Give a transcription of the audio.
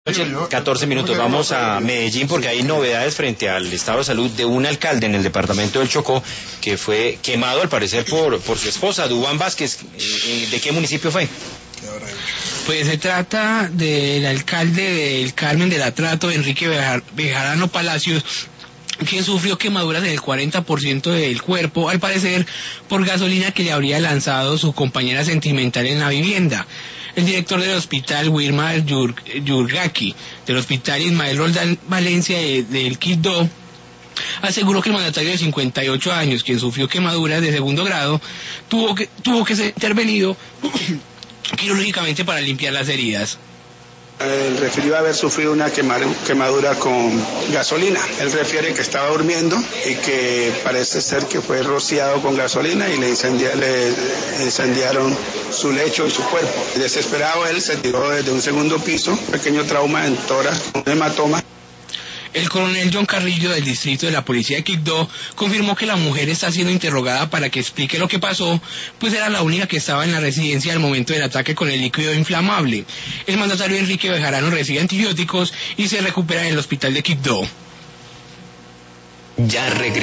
14 minutos, vamos a Medellín porque hay novedades frente al estado de salud de un alcalde en el departamento del Chocó que fue quemado al parecer por su esposa, Dubán Vázquez. ¿De qué municipio fue? Pues se trata del alcalde del Carmen del Atrato, Enrique Bejarano Palacios, quien sufrió quemaduras en el 40% del cuerpo, al parecer por gasolina que le habría lanzado su compañera sentimental en la vivienda. El director del hospital, Wilmar Yurgaki, del hospital Ismael Roldán Valencia del Quibdó, aseguró que el mandatario de 58 años, quien sufrió quemaduras de segundo grado, tuvo que ser intervenido quirúrgicamente para limpiar las heridas. Él refirió haber sufrido una quemadura con gasolina. Él refiere que estaba durmiendo y que parece ser que fue rociado con gasolina y le incendiaron su lecho y su cuerpo. Desesperado, él se tiró desde un segundo piso, pequeño trauma en tórax, un hematoma. El coronel John Carrillo del distrito de la policía de Quibdó confirmó que la mujer está siendo interrogada para que explique lo que pasó, pues era la única que estaba en la residencia al momento del ataque con el líquido inflamable. El mandatario Enrique Bejarano recibe antibióticos y se recupera en el hospital de Quibdó. Ya regresó.